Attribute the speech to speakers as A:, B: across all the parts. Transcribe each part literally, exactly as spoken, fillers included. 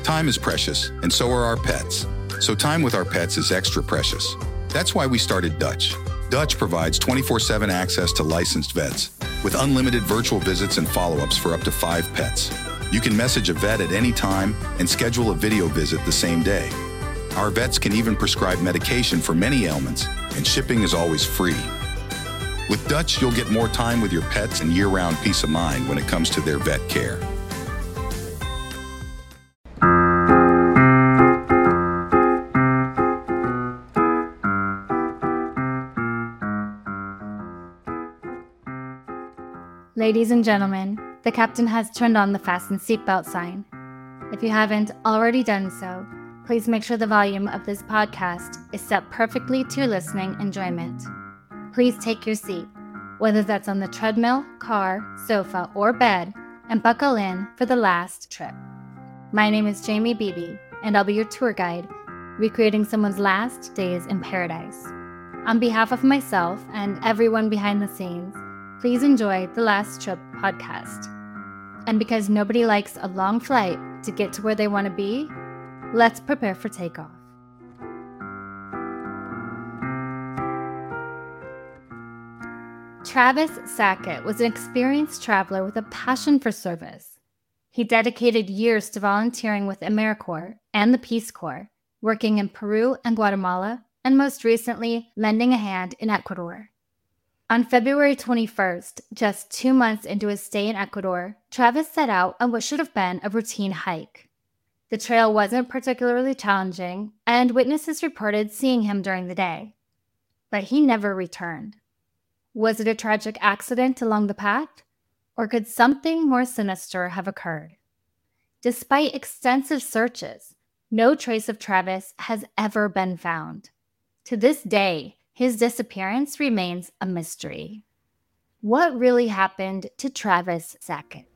A: Time is precious, and so are our pets. So time with our pets is extra precious. That's why we started Dutch. Dutch provides twenty-four seven access to licensed vets, with unlimited virtual visits and follow-ups for up to five pets. You can message a vet at any time and schedule a video visit the same day. Our vets can even prescribe medication for many ailments, and shipping is always free. With Dutch, you'll get more time with your pets and year-round peace of mind when it comes to their vet care.
B: Ladies and gentlemen, the captain has turned on the fasten seatbelt sign. If you haven't already done so, please make sure the volume of this podcast is set perfectly to your listening enjoyment. Please take your seat, whether that's on the treadmill, car, sofa, or bed, and buckle in for the last trip. My name is Jamie Beebe, and I'll be your tour guide, recreating someone's last days in paradise. On behalf of myself and everyone behind the scenes, please enjoy the Last Trip podcast. And because nobody likes a long flight to get to where they want to be, let's prepare for takeoff. Travis Sackett was an experienced traveler with a passion for service. He dedicated years to volunteering with AmeriCorps and the Peace Corps, working in Peru and Guatemala, and most recently, lending a hand in Ecuador. On February twenty-first, just two months into his stay in Ecuador, Travis set out on what should have been a routine hike. The trail wasn't particularly challenging, and witnesses reported seeing him during the day. But he never returned. Was it a tragic accident along the path? Or could something more sinister have occurred? Despite extensive searches, no trace of Travis has ever been found. To this day, his disappearance remains a mystery. What really happened to Travis Sackett?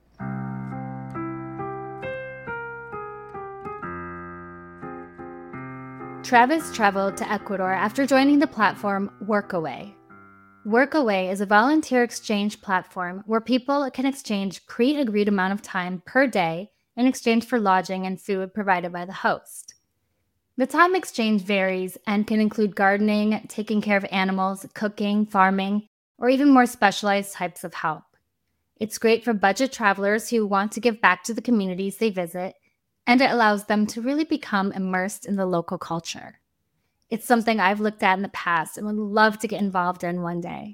B: Travis traveled to Ecuador after joining the platform Workaway. Workaway is a volunteer exchange platform where people can exchange pre-agreed amount of time per day in exchange for lodging and food provided by the host. The time exchange varies and can include gardening, taking care of animals, cooking, farming, or even more specialized types of help. It's great for budget travelers who want to give back to the communities they visit, and it allows them to really become immersed in the local culture. It's something I've looked at in the past and would love to get involved in one day.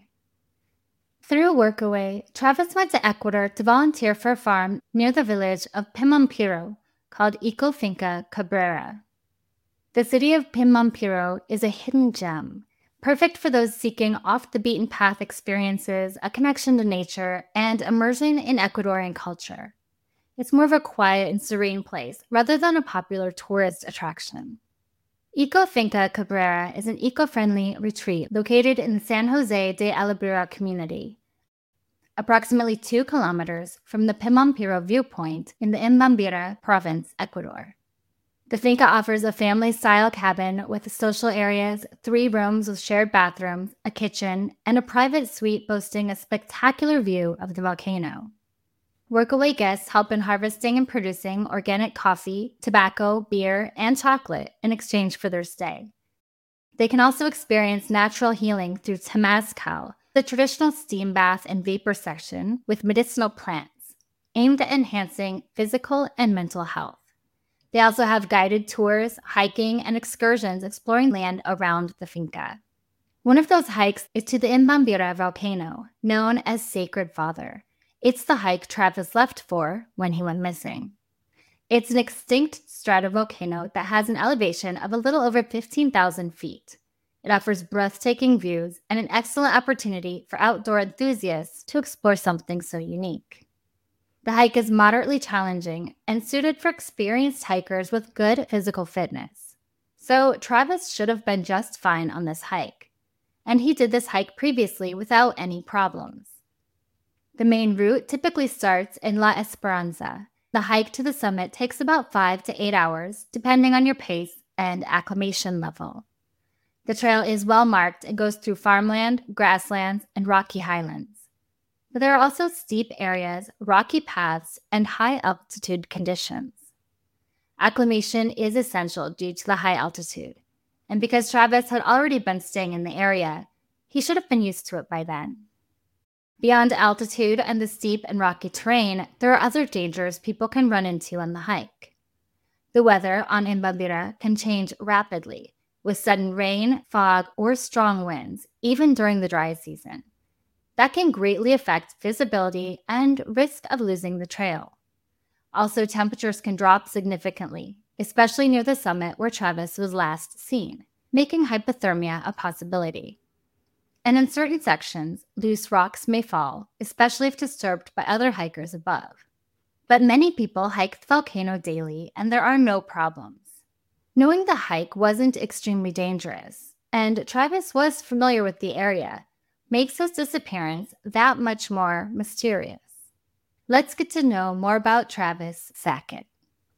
B: Through Workaway, Travis went to Ecuador to volunteer for a farm near the village of Pimampiro called Eco Finca Cabrera. The city of Pimampiro is a hidden gem, perfect for those seeking off-the-beaten-path experiences, a connection to nature, and immersion in Ecuadorian culture. It's more of a quiet and serene place rather than a popular tourist attraction. Eco Finca Cabrera is an eco-friendly retreat located in the San Jose de Alabira community, approximately two kilometers from the Pimampiro viewpoint in the Imbabura province, Ecuador. The finca offers a family-style cabin with social areas, three rooms with shared bathrooms, a kitchen, and a private suite boasting a spectacular view of the volcano. Workaway guests help in harvesting and producing organic coffee, tobacco, beer, and chocolate in exchange for their stay. They can also experience natural healing through Temazcal, the traditional steam bath and vapor section with medicinal plants, aimed at enhancing physical and mental health. They also have guided tours, hiking, and excursions exploring land around the finca. One of those hikes is to the Imbabura volcano, known as Sacred Father. It's the hike Travis left for when he went missing. It's an extinct stratovolcano that has an elevation of a little over fifteen thousand feet. It offers breathtaking views and an excellent opportunity for outdoor enthusiasts to explore something so unique. The hike is moderately challenging and suited for experienced hikers with good physical fitness. So Travis should have been just fine on this hike. And he did this hike previously without any problems. The main route typically starts in La Esperanza. The hike to the summit takes about five to eight hours, depending on your pace and acclimation level. The trail is well marked and goes through farmland, grasslands, and rocky highlands. But there are also steep areas, rocky paths, and high altitude conditions. Acclimation is essential due to the high altitude, and because Travis had already been staying in the area, he should have been used to it by then. Beyond altitude and the steep and rocky terrain, there are other dangers people can run into on the hike. The weather on Imbabira can change rapidly, with sudden rain, fog, or strong winds, even during the dry season. That can greatly affect visibility and risk of losing the trail. Also, temperatures can drop significantly, especially near the summit where Travis was last seen, making hypothermia a possibility. And in certain sections, loose rocks may fall, especially if disturbed by other hikers above. But many people hike the volcano daily, and there are no problems. Knowing the hike wasn't extremely dangerous, and Travis was familiar with the area, makes his disappearance that much more mysterious. Let's get to know more about Travis Sackett.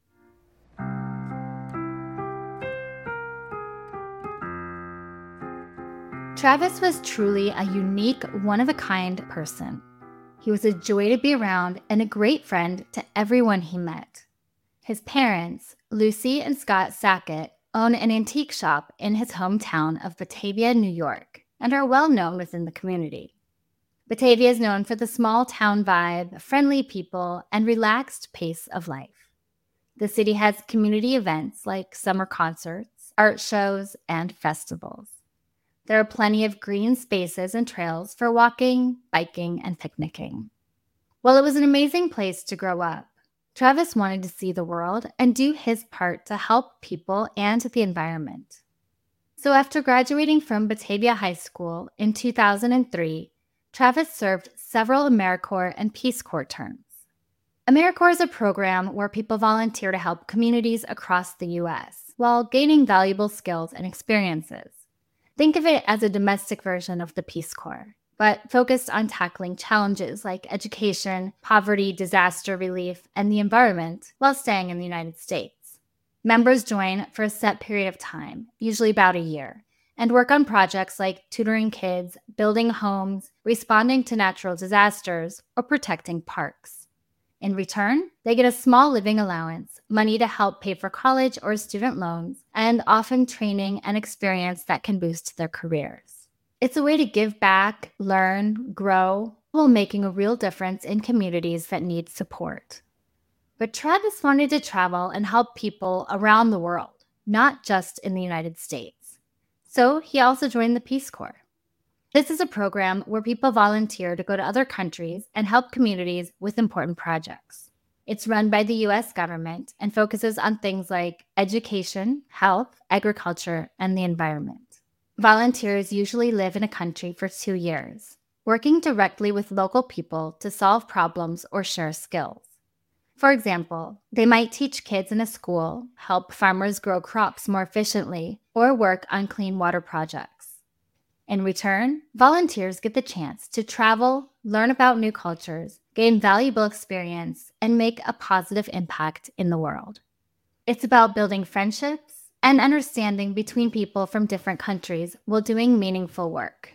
B: Travis was truly a unique, one-of-a-kind person. He was a joy to be around and a great friend to everyone he met. His parents, Lucy and Scott Sackett, own an antique shop in his hometown of Batavia, New York, and are well known within the community. Batavia is known for the small town vibe, friendly people, and relaxed pace of life. The city has community events like summer concerts, art shows, and festivals. There are plenty of green spaces and trails for walking, biking, and picnicking. While it was an amazing place to grow up, Travis wanted to see the world and do his part to help people and the environment. So after graduating from Batavia High School in two thousand three, Travis served several AmeriCorps and Peace Corps terms. AmeriCorps is a program where people volunteer to help communities across the U S while gaining valuable skills and experiences. Think of it as a domestic version of the Peace Corps, but focused on tackling challenges like education, poverty, disaster relief, and the environment while staying in the United States. Members join for a set period of time, usually about a year, and work on projects like tutoring kids, building homes, responding to natural disasters, or protecting parks. In return, they get a small living allowance, money to help pay for college or student loans, and often training and experience that can boost their careers. It's a way to give back, learn, grow, while making a real difference in communities that need support. But Travis wanted to travel and help people around the world, not just in the United States. So he also joined the Peace Corps. This is a program where people volunteer to go to other countries and help communities with important projects. It's run by the U S government and focuses on things like education, health, agriculture, and the environment. Volunteers usually live in a country for two years, working directly with local people to solve problems or share skills. For example, they might teach kids in a school, help farmers grow crops more efficiently, or work on clean water projects. In return, volunteers get the chance to travel, learn about new cultures, gain valuable experience, and make a positive impact in the world. It's about building friendships and understanding between people from different countries while doing meaningful work.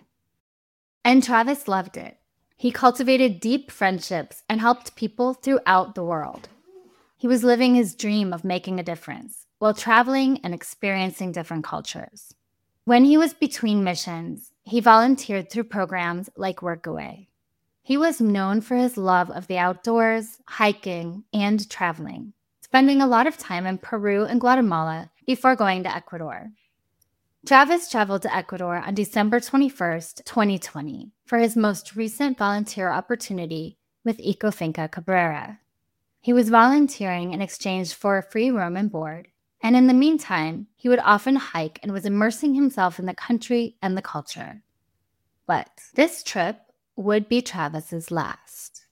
B: And Travis loved it. He cultivated deep friendships and helped people throughout the world. He was living his dream of making a difference while traveling and experiencing different cultures. When he was between missions, he volunteered through programs like Workaway. He was known for his love of the outdoors, hiking, and traveling, spending a lot of time in Peru and Guatemala before going to Ecuador. Travis traveled to Ecuador on December twenty-first, twenty twenty, for his most recent volunteer opportunity with Ecofinca Cabrera. He was volunteering in exchange for a free room and board, and in the meantime, he would often hike and was immersing himself in the country and the culture. But this trip would be Travis's last.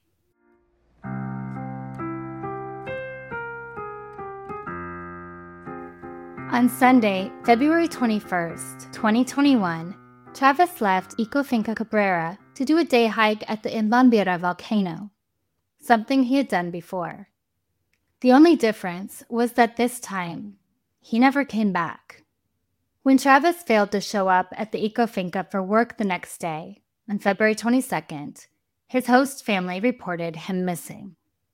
B: On Sunday, February twenty-first, twenty twenty-one, Travis left Ecofinca Cabrera to do a day hike at the Imbabira volcano, something he had done before. The only difference was that this time, he never came back. When Travis failed to show up at the Ecofinca for work the next day, on February twenty-second, his host family reported him missing.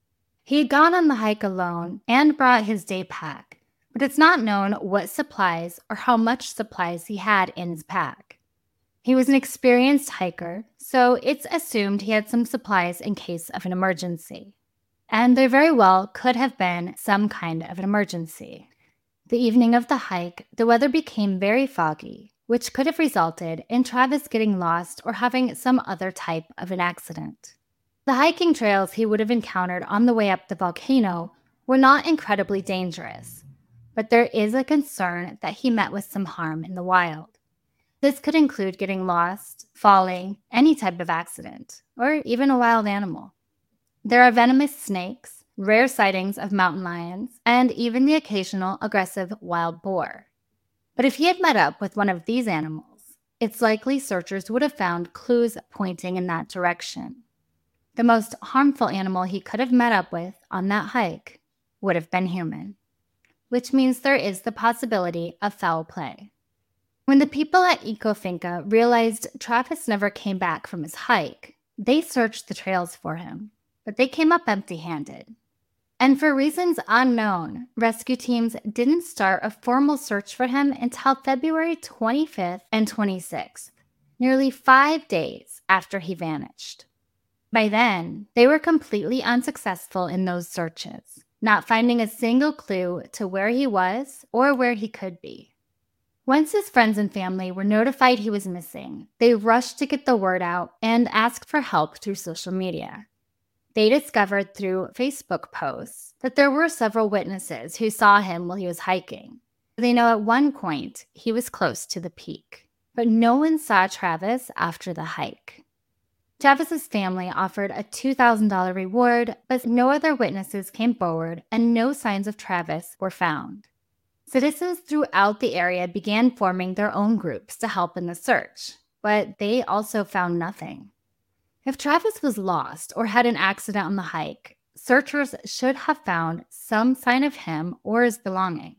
B: He had gone on the hike alone and brought his day pack, but it's not known what supplies or how much supplies he had in his pack. He was an experienced hiker, so it's assumed he had some supplies in case of an emergency. And there very well could have been some kind of an emergency. The evening of the hike, the weather became very foggy, which could have resulted in Travis getting lost or having some other type of an accident. The hiking trails he would have encountered on the way up the volcano were not incredibly dangerous, but there is a concern that he met with some harm in the wild. This could include getting lost, falling, any type of accident, or even a wild animal. There are venomous snakes, rare sightings of mountain lions, and even the occasional aggressive wild boar. But if he had met up with one of these animals, it's likely searchers would have found clues pointing in that direction. The most harmful animal he could have met up with on that hike would have been human, which means there is the possibility of foul play. When the people at Eco Finca realized Travis never came back from his hike, they searched the trails for him, but they came up empty-handed. And for reasons unknown, rescue teams didn't start a formal search for him until February twenty-fifth and twenty-sixth, nearly five days after he vanished. By then, they were completely unsuccessful in those searches, not finding a single clue to where he was or where he could be. Once his friends and family were notified he was missing, they rushed to get the word out and asked for help through social media. They discovered through Facebook posts that there were several witnesses who saw him while he was hiking. They know at one point he was close to the peak, but no one saw Travis after the hike. Travis's family offered a two thousand dollars reward, but no other witnesses came forward and no signs of Travis were found. Citizens throughout the area began forming their own groups to help in the search, but they also found nothing. If Travis was lost or had an accident on the hike, searchers should have found some sign of him or his belongings.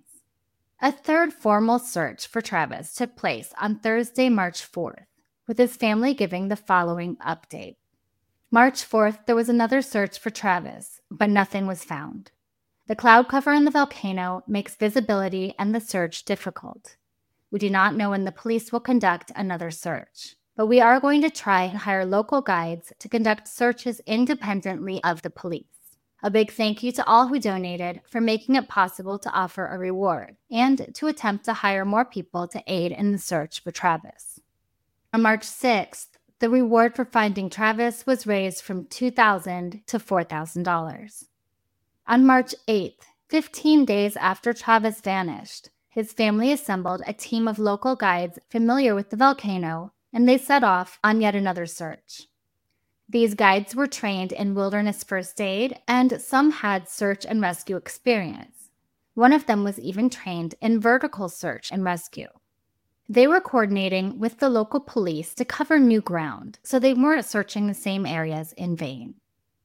B: A third formal search for Travis took place on Thursday, March fourth, with his family giving the following update. March fourth, there was another search for Travis, but nothing was found. The cloud cover in the volcano makes visibility and the search difficult. We do not know when the police will conduct another search, but we are going to try and hire local guides to conduct searches independently of the police. A big thank you to all who donated for making it possible to offer a reward and to attempt to hire more people to aid in the search for Travis. On March sixth, the reward for finding Travis was raised from two thousand dollars to four thousand dollars. On March eighth, fifteen days after Travis vanished, his family assembled a team of local guides familiar with the volcano, and they set off on yet another search. These guides were trained in wilderness first aid, and some had search and rescue experience. One of them was even trained in vertical search and rescue. They were coordinating with the local police to cover new ground, so they weren't searching the same areas in vain.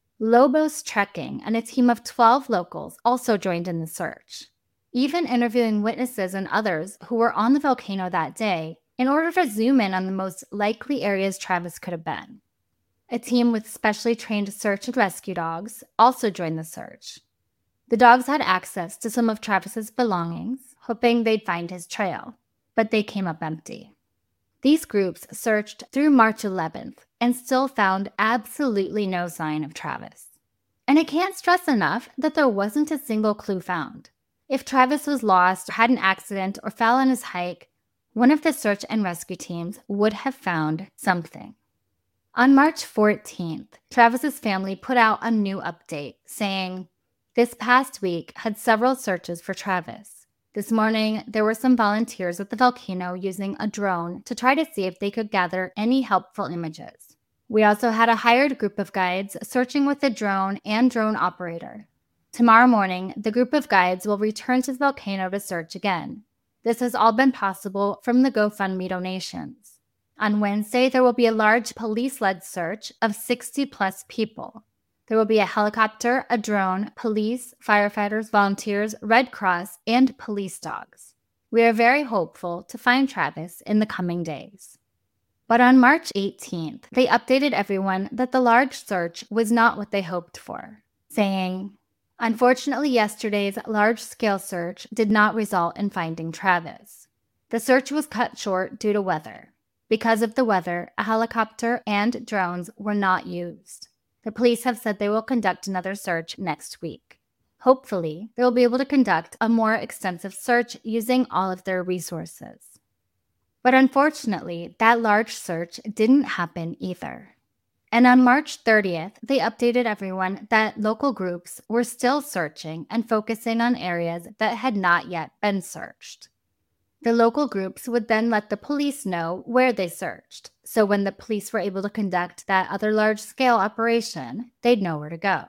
B: Lobos Trekking and a team of twelve locals also joined in the search, even interviewing witnesses and others who were on the volcano that day in order to zoom in on the most likely areas Travis could have been. A team with specially trained search and rescue dogs also joined the search. The dogs had access to some of Travis's belongings, hoping they'd find his trail, but they came up empty. These groups searched through March eleventh and still found absolutely no sign of Travis. And I can't stress enough that there wasn't a single clue found. If Travis was lost or had an accident or fell on his hike, one of the search and rescue teams would have found something. On March fourteenth, Travis's family put out a new update saying, "This past week had several searches for Travis. This morning, there were some volunteers at the volcano using a drone to try to see if they could gather any helpful images. We also had a hired group of guides searching with a drone and drone operator. Tomorrow morning, the group of guides will return to the volcano to search again. This has all been possible from the GoFundMe donations. On Wednesday, there will be a large police-led search of sixty plus people. There will be a helicopter, a drone, police, firefighters, volunteers, Red Cross, and police dogs. We are very hopeful to find Travis in the coming days." But on March eighteenth, they updated everyone that the large search was not what they hoped for, saying, Unfortunately, yesterday's large-scale search did not result in finding Travis. The search was cut short due to weather. Because of the weather, a helicopter and drones were not used. The police have said they will conduct another search next week. Hopefully, they will be able to conduct a more extensive search using all of their resources. But unfortunately, that large search didn't happen either. And on March thirtieth, they updated everyone that local groups were still searching and focusing on areas that had not yet been searched. The local groups would then let the police know where they searched, so when the police were able to conduct that other large-scale operation, they'd know where to go.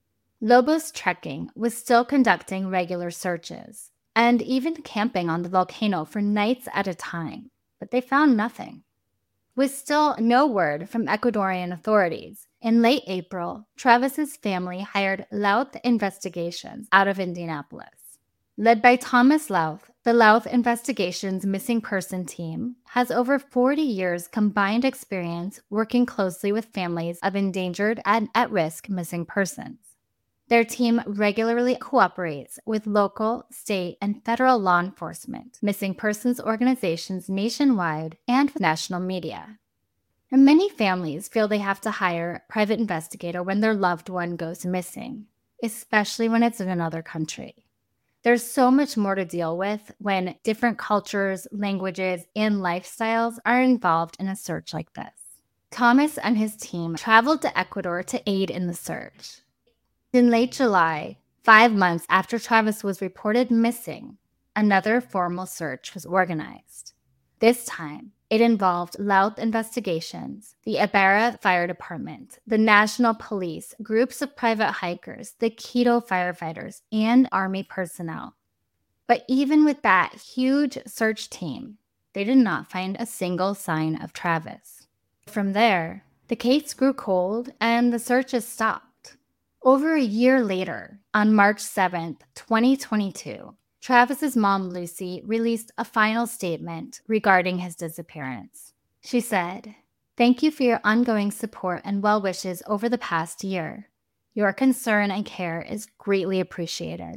B: Lobos Trekking was still conducting regular searches, and even camping on the volcano for nights at a time, but they found nothing. With still no word from Ecuadorian authorities, in late April, Travis's family hired Louth Investigations out of Indianapolis. Led by Thomas Louth, the Louth Investigations missing person team has over forty years combined experience working closely with families of endangered and at-risk missing persons. Their team regularly cooperates with local, state, and federal law enforcement, missing persons organizations nationwide, and with national media. And many families feel they have to hire a private investigator when their loved one goes missing, especially when it's in another country. There's so much more to deal with when different cultures, languages, and lifestyles are involved in a search like this. Thomas and his team traveled to Ecuador to aid in the search. In late July, five months after Travis was reported missing, another formal search was organized. This time, it involved Louth Investigations, the Ibarra Fire Department, the National Police, groups of private hikers, the Quito firefighters, and Army personnel. But even with that huge search team, they did not find a single sign of Travis. From there, the case grew cold and the searches stopped. Over a year later, on March seventh, twenty twenty-two, Travis's mom, Lucy, released a final statement regarding his disappearance. She said, "Thank you for your ongoing support and well wishes over the past year. Your concern and care is greatly appreciated.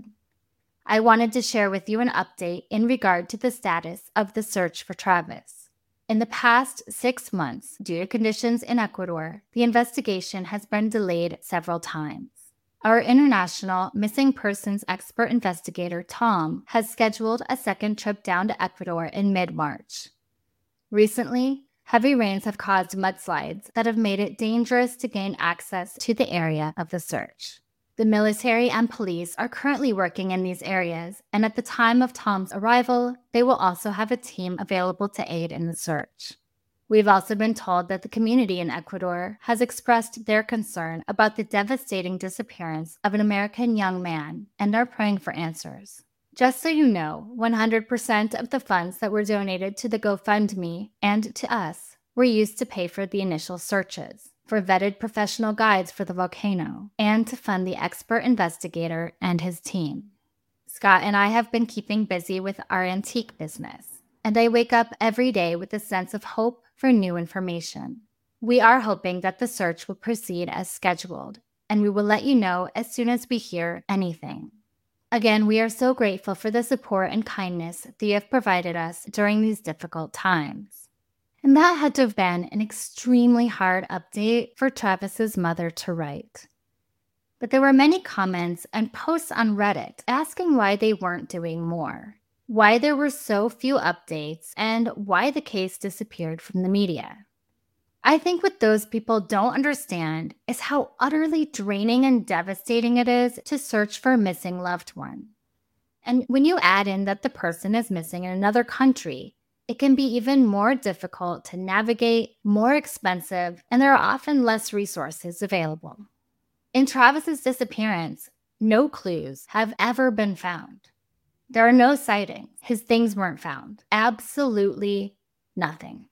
B: I wanted to share with you an update in regard to the status of the search for Travis. In the past six months, due to conditions in Ecuador, the investigation has been delayed several times. Our international missing persons expert investigator, Tom, has scheduled a second trip down to Ecuador in mid-March. Recently, heavy rains have caused mudslides that have made it dangerous to gain access to the area of the search. The military and police are currently working in these areas, and at the time of Tom's arrival, they will also have a team available to aid in the search. We've also been told that the community in Ecuador has expressed their concern about the devastating disappearance of an American young man and are praying for answers. Just so you know, one hundred percent of the funds that were donated to the GoFundMe and to us were used to pay for the initial searches, for vetted professional guides for the volcano, and to fund the expert investigator and his team. Scott and I have been keeping busy with our antique business, and I wake up every day with a sense of hope for new information. We are hoping that the search will proceed as scheduled, and we will let you know as soon as we hear anything. Again, we are so grateful for the support and kindness that you have provided us during these difficult times." And that had to have been an extremely hard update for Travis's mother to write. But there were many comments and posts on Reddit asking why they weren't doing more, why there were so few updates, and why the case disappeared from the media. I think what those people don't understand is how utterly draining and devastating it is to search for a missing loved one. And when you add in that the person is missing in another country, it can be even more difficult to navigate, more expensive, and there are often less resources available. In Travis's disappearance, no clues have ever been found. There are no sightings. His things weren't found. Absolutely nothing.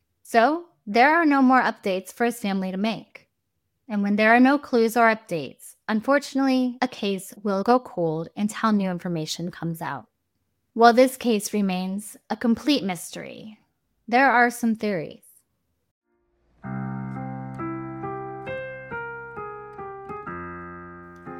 B: So, there are no more updates for his family to make. And when there are no clues or updates, unfortunately, a case will go cold until new information comes out. While this case remains a complete mystery, there are some theories.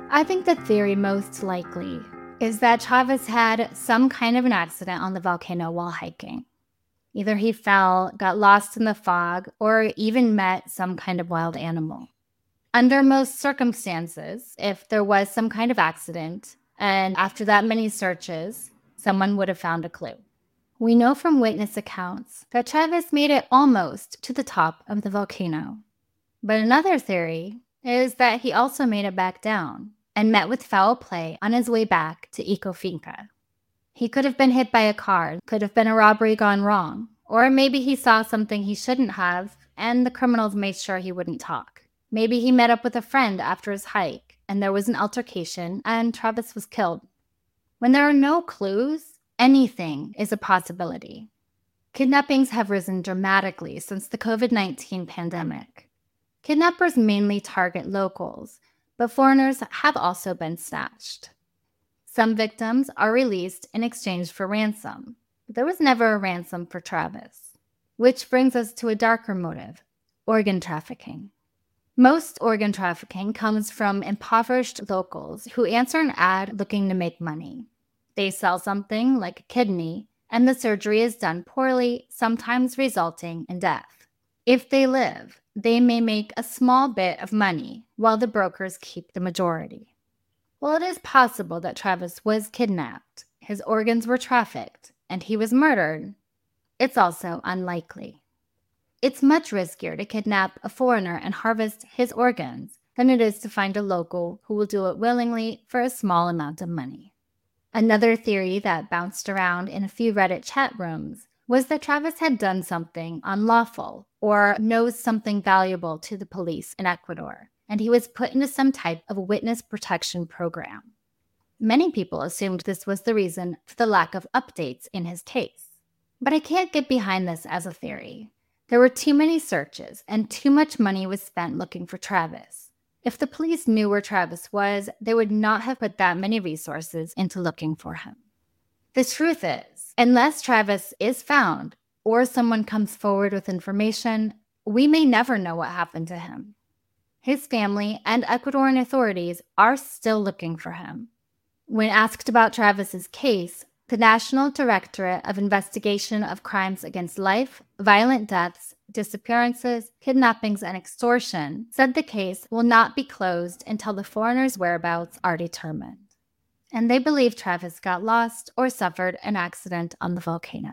B: I think the theory most likely is that Chavez had some kind of an accident on the volcano while hiking. Either he fell, got lost in the fog, or even met some kind of wild animal. Under most circumstances, if there was some kind of accident, and after that many searches, someone would have found a clue. We know from witness accounts that Chavez made it almost to the top of the volcano. But another theory is that he also made it back down and met with foul play on his way back to Eco Finca. He could have been hit by a car, could have been a robbery gone wrong, or maybe he saw something he shouldn't have and the criminals made sure he wouldn't talk. Maybe he met up with a friend after his hike and there was an altercation and Chavez was killed. When there are no clues, anything is a possibility. Kidnappings have risen dramatically since the covid nineteen pandemic. Kidnappers mainly target locals, but foreigners have also been snatched. Some victims are released in exchange for ransom, but there was never a ransom for Chavez. Which brings us to a darker motive, organ trafficking. Most organ trafficking comes from impoverished locals who answer an ad looking to make money. They sell something like a kidney, and the surgery is done poorly, sometimes resulting in death. If they live, they may make a small bit of money, while the brokers keep the majority. While it is possible that Chavez was kidnapped, his organs were trafficked, and he was murdered, it's also unlikely. It's much riskier to kidnap a foreigner and harvest his organs than it is to find a local who will do it willingly for a small amount of money. Another theory that bounced around in a few Reddit chat rooms was that Chavez had done something unlawful or knows something valuable to the police in Ecuador, and he was put into some type of witness protection program. Many people assumed this was the reason for the lack of updates in his case. But I can't get behind this as a theory. There were too many searches, and too much money was spent looking for Chavez. If the police knew where Chavez was, they would not have put that many resources into looking for him. The truth is, unless Chavez is found, or someone comes forward with information, we may never know what happened to him. His family and Ecuadorian authorities are still looking for him. When asked about Chavez's case, the National Directorate of Investigation of Crimes Against Life, Violent Deaths, Disappearances, Kidnappings, and Extortion said the case will not be closed until the foreigner's whereabouts are determined. And they believe Chavez got lost or suffered an accident on the volcano.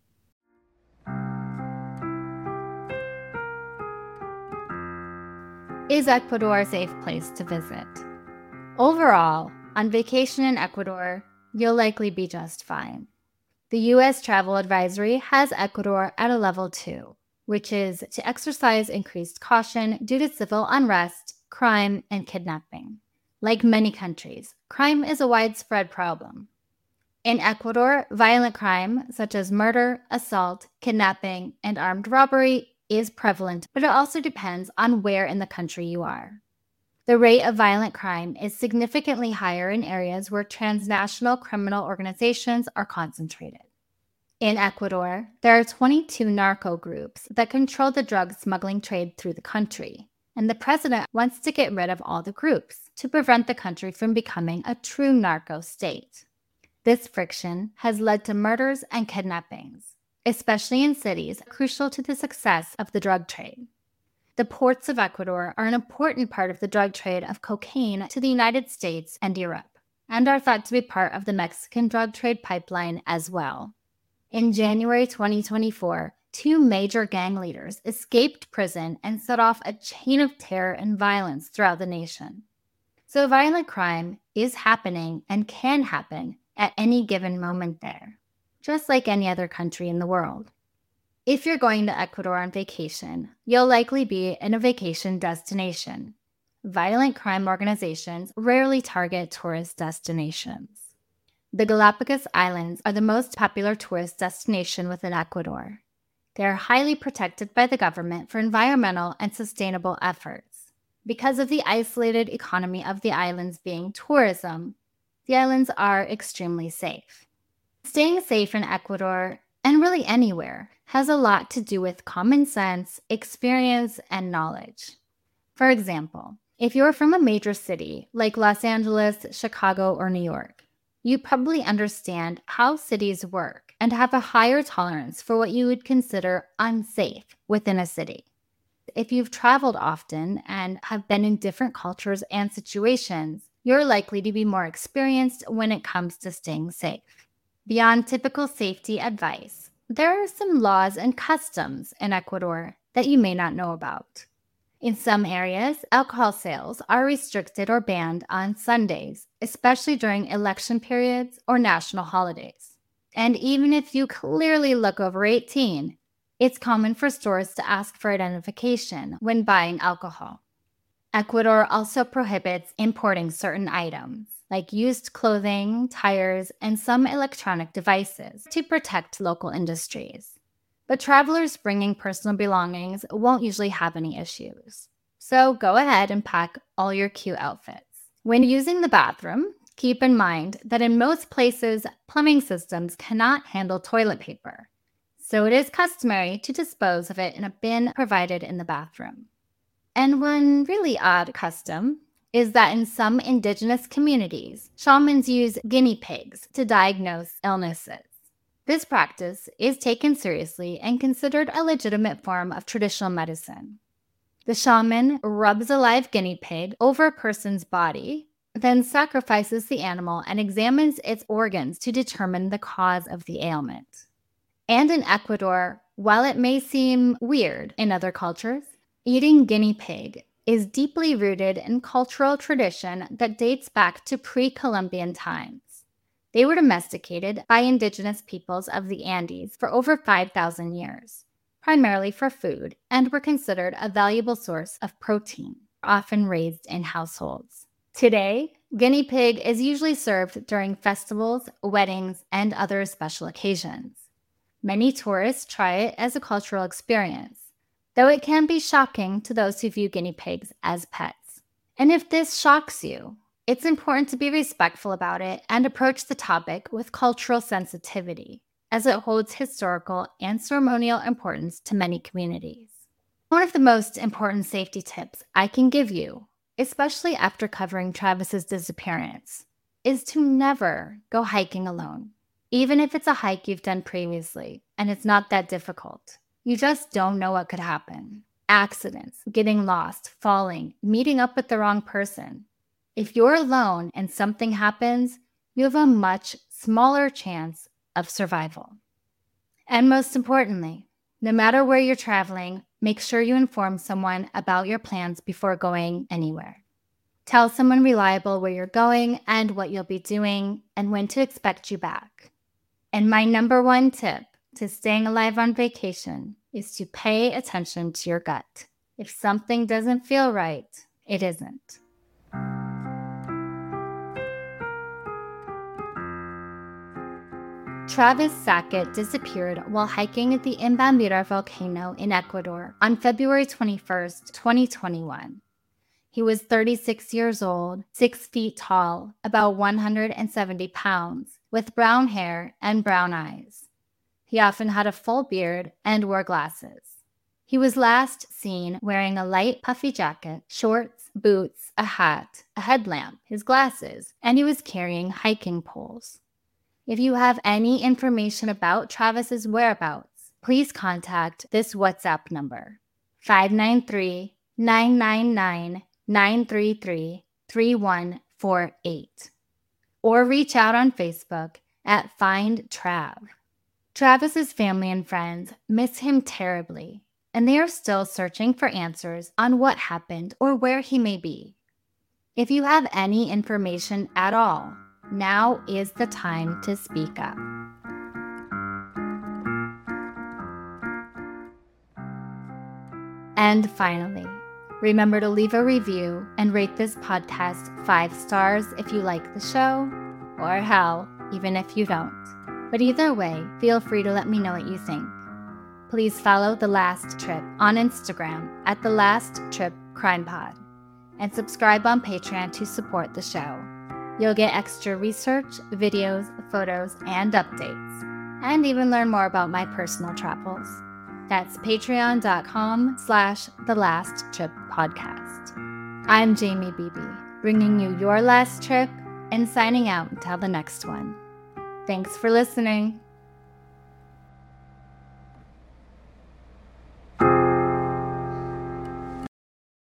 B: Is Ecuador a safe place to visit? Overall, on vacation in Ecuador, you'll likely be just fine. The U S Travel Advisory has Ecuador at a level two, which is to exercise increased caution due to civil unrest, crime, and kidnapping. Like many countries, crime is a widespread problem. In Ecuador, violent crime, such as murder, assault, kidnapping, and armed robbery, is prevalent, but it also depends on where in the country you are. The rate of violent crime is significantly higher in areas where transnational criminal organizations are concentrated. In Ecuador, there are twenty-two narco groups that control the drug smuggling trade through the country, and the president wants to get rid of all the groups to prevent the country from becoming a true narco state. This friction has led to murders and kidnappings, especially in cities crucial to the success of the drug trade. The ports of Ecuador are an important part of the drug trade of cocaine to the United States and Europe, and are thought to be part of the Mexican drug trade pipeline as well. In January twenty twenty-four, two major gang leaders escaped prison and set off a chain of terror and violence throughout the nation. So violent crime is happening and can happen at any given moment there, just like any other country in the world. If you're going to Ecuador on vacation, you'll likely be in a vacation destination. Violent crime organizations rarely target tourist destinations. The Galapagos Islands are the most popular tourist destination within Ecuador. They are highly protected by the government for environmental and sustainable efforts. Because of the isolated economy of the islands being tourism, the islands are extremely safe. Staying safe in Ecuador, and really anywhere, has a lot to do with common sense, experience, and knowledge. For example, If you're from a major city like Los Angeles, Chicago, or New York, you probably understand how cities work and have a higher tolerance for what you would consider unsafe within a city. If you've traveled often and have been in different cultures and situations, you're likely to be more experienced when it comes to staying safe. Beyond typical safety advice, there are some laws and customs in Ecuador that you may not know about. In some areas, alcohol sales are restricted or banned on Sundays, especially during election periods or national holidays. And even if you clearly look over eighteen, it's common for stores to ask for identification when buying alcohol. Ecuador also prohibits importing certain items, like used clothing, tires, and some electronic devices, to protect local industries. But travelers bringing personal belongings won't usually have any issues. So go ahead and pack all your cute outfits. When using the bathroom, keep in mind that in most places, plumbing systems cannot handle toilet paper. So it is customary to dispose of it in a bin provided in the bathroom. And one really odd custom is that in some indigenous communities, shamans use guinea pigs to diagnose illnesses. This practice is taken seriously and considered a legitimate form of traditional medicine. The shaman rubs a live guinea pig over a person's body, then sacrifices the animal and examines its organs to determine the cause of the ailment. And in Ecuador, while it may seem weird in other cultures, eating guinea pig is deeply rooted in cultural tradition that dates back to pre-Columbian times. They were domesticated by indigenous peoples of the Andes for over five thousand years, primarily for food, and were considered a valuable source of protein, often raised in households. Today, guinea pig is usually served during festivals, weddings, and other special occasions. Many tourists try it as a cultural experience, though it can be shocking to those who view guinea pigs as pets. And if this shocks you, it's important to be respectful about it and approach the topic with cultural sensitivity, as it holds historical and ceremonial importance to many communities. One of the most important safety tips I can give you, especially after covering Travis's disappearance, is to never go hiking alone. Even if it's a hike you've done previously and it's not that difficult, you just don't know what could happen. Accidents, getting lost, falling, meeting up with the wrong person. If you're alone and something happens, you have a much smaller chance of survival. And most importantly, no matter where you're traveling, make sure you inform someone about your plans before going anywhere. Tell someone reliable where you're going and what you'll be doing and when to expect you back. And my number one tip to staying alive on vacation is to pay attention to your gut. If something doesn't feel right, it isn't. Travis Sackett disappeared while hiking at the Imbabura volcano in Ecuador on February twenty-first, twenty twenty-one. He was thirty-six years old, six feet tall, about one hundred seventy pounds, with brown hair and brown eyes. He often had a full beard and wore glasses. He was last seen wearing a light puffy jacket, shorts, boots, a hat, a headlamp, his glasses, and he was carrying hiking poles. If you have any information about Travis's whereabouts, please contact this WhatsApp number, five nine three, nine nine nine, nine three three, three one four eight, or reach out on Facebook at Find Trav. Travis's family and friends miss him terribly, and they are still searching for answers on what happened or where he may be. If you have any information at all, now is the time to speak up. And finally, remember to leave a review and rate this podcast five stars if you like the show, or hell, even if you don't. But either way, feel free to let me know what you think. Please follow The Last Trip on Instagram at The Last Trip Crime Pod, and subscribe on Patreon to support the show. You'll get extra research, videos, photos, and updates, and even learn more about my personal travels. That's patreon.com slash The Last Trip Podcast. I'm Jamie Beebe, bringing you your last trip and signing out until the next one. Thanks for listening.